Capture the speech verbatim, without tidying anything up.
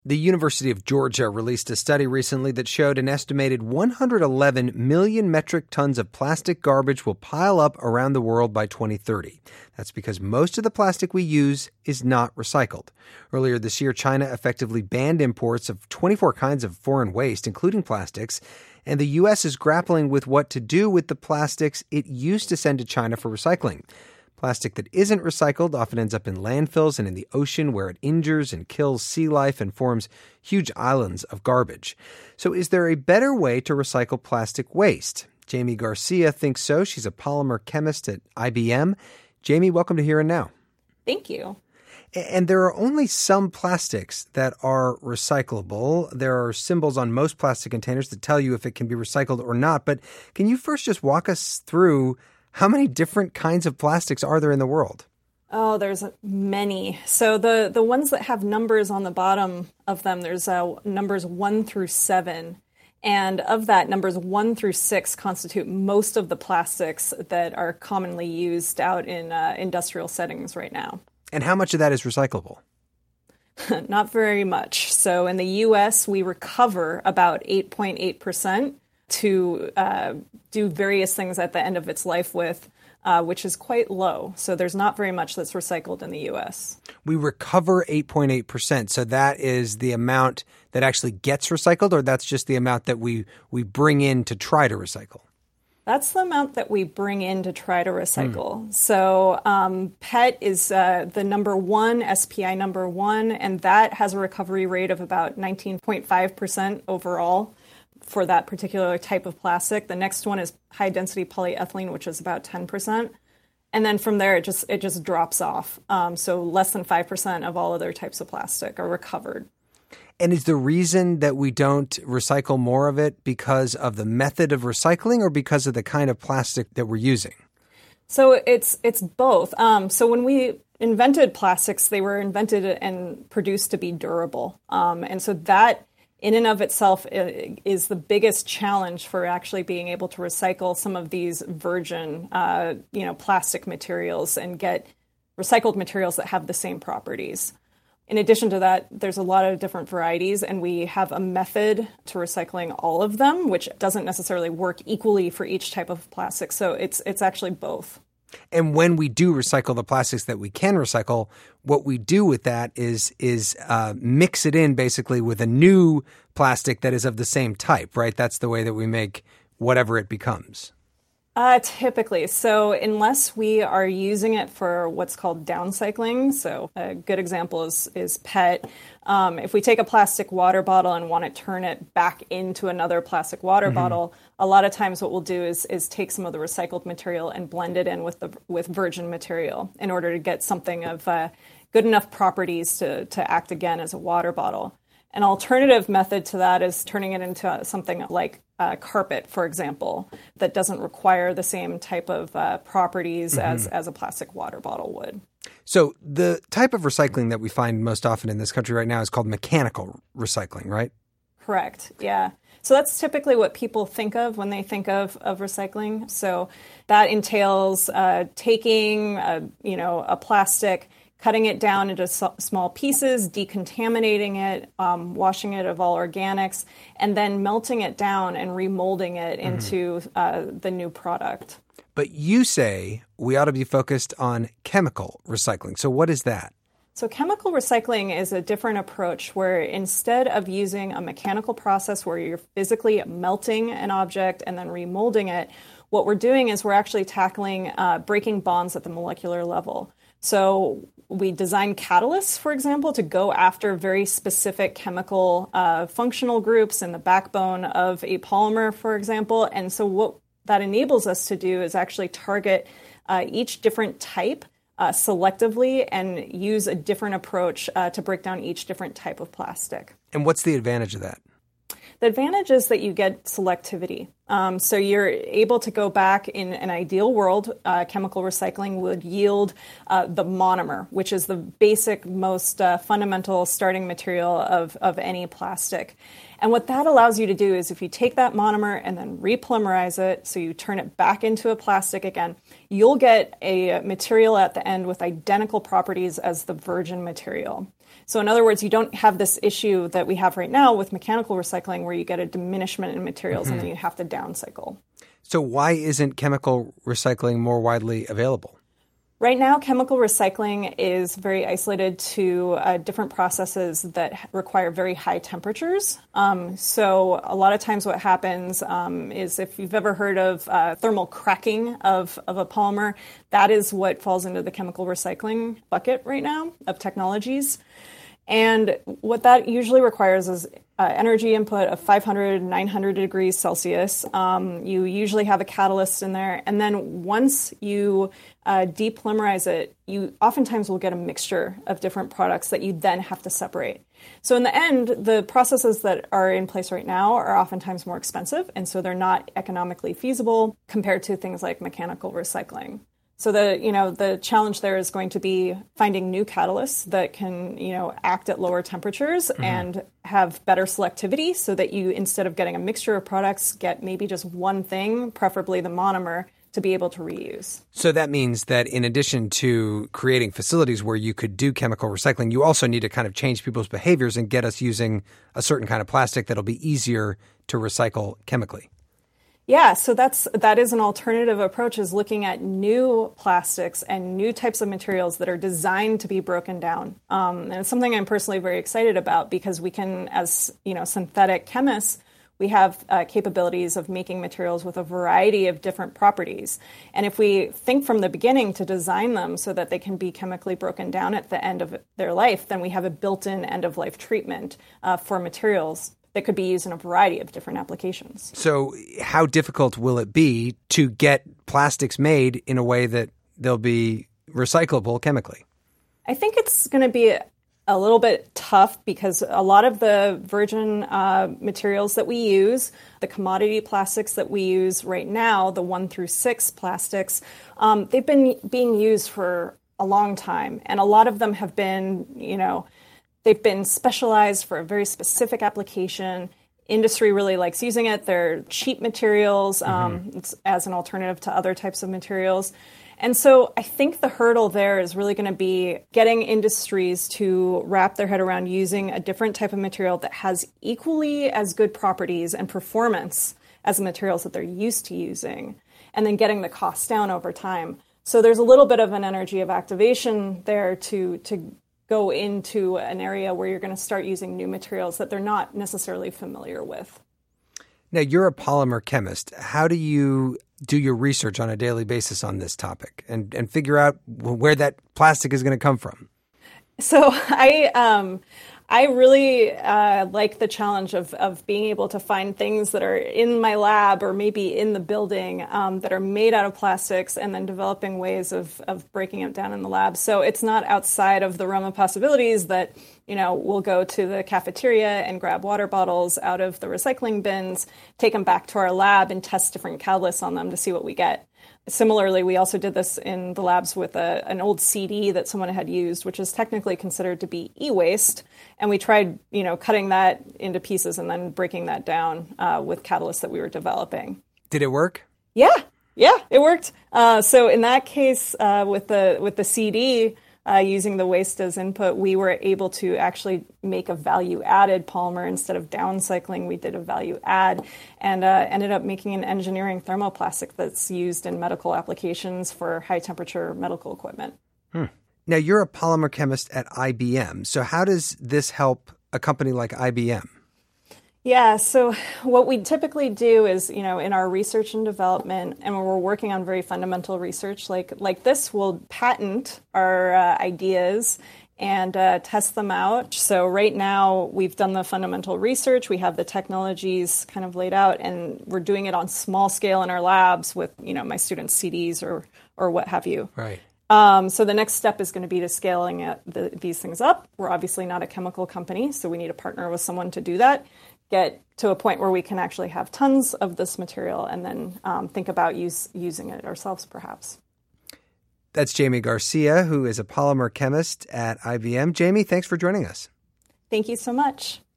The University of Georgia released a study recently that showed an estimated one hundred eleven million metric tons of plastic garbage will pile up around the world by twenty thirty. That's because most of the plastic we use is not recycled. Earlier this year, China effectively banned imports of twenty-four kinds of foreign waste, including plastics, and the U S is grappling with what to do with the plastics it used to send to China for recycling. Plastic that isn't recycled often ends up in landfills and in the ocean, where it injures and kills sea life and forms huge islands of garbage. So is there a better way to recycle plastic waste? Jamie Garcia thinks so. She's a polymer chemist at I B M. Jamie, welcome to Here and Now. Thank you. And there are only some plastics that are recyclable. There are symbols on most plastic containers that tell you if it can be recycled or not. But can you first just walk us through how many different kinds of plastics are there in the world? Oh, there's many. So the, the ones that have numbers on the bottom of them, there's uh, numbers one through seven. And of that, numbers one through six constitute most of the plastics that are commonly used out in uh, industrial settings right now. And how much of that is recyclable? Not very much. So in the U S, we recover about eight point eight percent. to uh, do various things at the end of its life with, uh, which is quite low. So there's not very much that's recycled in the U S. We recover eight point eight percent. So that is the amount that actually gets recycled, or that's just the amount that we, we bring in to try to recycle? That's the amount that we bring in to try to recycle. Mm. So um, P E T is uh, the number one, S P I number one, and that has a recovery rate of about nineteen point five percent overall for that particular type of plastic. The next one is high-density polyethylene, which is about ten percent. And then from there, it just it just drops off. Um, so less than five percent of all other types of plastic are recovered. And is the reason that we don't recycle more of it because of the method of recycling or because of the kind of plastic that we're using? So it's it's both. Um, so when we invented plastics, they were invented and produced to be durable. Um, and so that in and of itself is the biggest challenge for actually being able to recycle some of these virgin, uh, you know, plastic materials and get recycled materials that have the same properties. In addition to that, there's a lot of different varieties, and we have a method to recycling all of them, which doesn't necessarily work equally for each type of plastic. So it's it's actually both. And when we do recycle the plastics that we can recycle, what we do with that is is uh, mix it in basically with a new plastic that is of the same type, right? That's the way that we make whatever it becomes. Uh, typically. So unless we are using it for what's called downcycling, so a good example is, is P E T. Um, if we take a plastic water bottle and want to turn it back into another plastic water mm-hmm. bottle, a lot of times what we'll do is is take some of the recycled material and blend it in with the with virgin material in order to get something of uh, good enough properties to, to act again as a water bottle. An alternative method to that is turning it into something like uh, carpet, for example, that doesn't require the same type of uh, properties mm-hmm. as, as a plastic water bottle would. So the type of recycling that we find most often in this country right now is called mechanical recycling, right? Correct, yeah. So that's typically what people think of when they think of, of recycling. So that entails uh, taking, a, you know, a plastic, cutting it down into so- small pieces, decontaminating it, um, washing it of all organics, and then melting it down and remolding it mm-hmm. into uh, the new product. But you say we ought to be focused on chemical recycling. So what is that? So chemical recycling is a different approach where instead of using a mechanical process where you're physically melting an object and then remolding it, what we're doing is we're actually tackling uh, breaking bonds at the molecular level. So we design catalysts, for example, to go after very specific chemical uh, functional groups in the backbone of a polymer, for example. And so what that enables us to do is actually target uh, each different type uh, selectively and use a different approach uh, to break down each different type of plastic. And what's the advantage of that? The advantage is that you get selectivity. Um, so you're able to go back in an ideal world. Uh, chemical recycling would yield uh, the monomer, which is the basic, most uh, fundamental starting material of, of any plastic. And what that allows you to do is if you take that monomer and then repolymerize it, so you turn it back into a plastic again, you'll get a material at the end with identical properties as the virgin material. So in other words, you don't have this issue that we have right now with mechanical recycling where you get a diminishment in materials mm-hmm. and then you have to downcycle. So why isn't chemical recycling more widely available? Right now, chemical recycling is very isolated to uh, different processes that require very high temperatures. Um, so a lot of times what happens um, is if you've ever heard of uh, thermal cracking of, of a polymer, that is what falls into the chemical recycling bucket right now of technologies. And what that usually requires is uh, energy input of five hundred, nine hundred degrees Celsius. Um, you usually have a catalyst in there. And then once you uh, depolymerize it, you oftentimes will get a mixture of different products that you then have to separate. So in the end, the processes that are in place right now are oftentimes more expensive. And so they're not economically feasible compared to things like mechanical recycling. So the, you know, the challenge there is going to be finding new catalysts that can, you know, act at lower temperatures mm-hmm. and have better selectivity so that you, instead of getting a mixture of products, get maybe just one thing, preferably the monomer, to be able to reuse. So that means that in addition to creating facilities where you could do chemical recycling, you also need to kind of change people's behaviors and get us using a certain kind of plastic that'll be easier to recycle chemically. Yeah, so that's that is an alternative approach, is looking at new plastics and new types of materials that are designed to be broken down. Um, and it's something I'm personally very excited about because we can, as you know, synthetic chemists, we have uh, capabilities of making materials with a variety of different properties. And if we think from the beginning to design them so that they can be chemically broken down at the end of their life, then we have a built-in end-of-life treatment uh, for materials that could be used in a variety of different applications. So how difficult will it be to get plastics made in a way that they'll be recyclable chemically? I think it's going to be a little bit tough because a lot of the virgin uh, materials that we use, the commodity plastics that we use right now, the one through six plastics, um, they've been being used for a long time. And a lot of them have been, you know, they've been specialized for a very specific application. Industry really likes using it. They're cheap materials um, mm-hmm. it's as an alternative to other types of materials. And so I think the hurdle there is really going to be getting industries to wrap their head around using a different type of material that has equally as good properties and performance as the materials that they're used to using, and then getting the costs down over time. So there's a little bit of an energy of activation there to to go into an area where you're going to start using new materials that they're not necessarily familiar with. Now, you're a polymer chemist. How do you do your research on a daily basis on this topic and, and figure out where that plastic is going to come from? So I um, I really uh, like the challenge of, of being able to find things that are in my lab or maybe in the building um, that are made out of plastics, and then developing ways of, of breaking it down in the lab. So it's not outside of the realm of possibilities that, you know, we'll go to the cafeteria and grab water bottles out of the recycling bins, take them back to our lab and test different catalysts on them to see what we get. Similarly, we also did this in the labs with a, an old C D that someone had used, which is technically considered to be e-waste. And we tried, you know, cutting that into pieces and then breaking that down uh, with catalysts that we were developing. Did it work? Yeah, yeah, it worked. Uh, so in that case, uh, with the with the C D, uh, using the waste as input, we were able to actually make a value-added polymer. Instead of downcycling, we did a value-add and uh, ended up making an engineering thermoplastic that's used in medical applications for high-temperature medical equipment. Hmm. Now, you're a polymer chemist at I B M. So how does this help a company like I B M? Yeah, so what we typically do is, you know, in our research and development, and when we're working on very fundamental research like like this, we'll patent our uh, ideas and uh, test them out. So right now, we've done the fundamental research. We have the technologies kind of laid out, and we're doing it on small scale in our labs with, you know, my students' C Ds or or what have you. Right. Um, so the next step is going to be to scaling it, the, these things up. We're obviously not a chemical company, so we need to partner with someone to do that. Get to a point where we can actually have tons of this material, and then um, think about use, using it ourselves, perhaps. That's Jamie Garcia, who is a polymer chemist at I B M. Jamie, thanks for joining us. Thank you so much.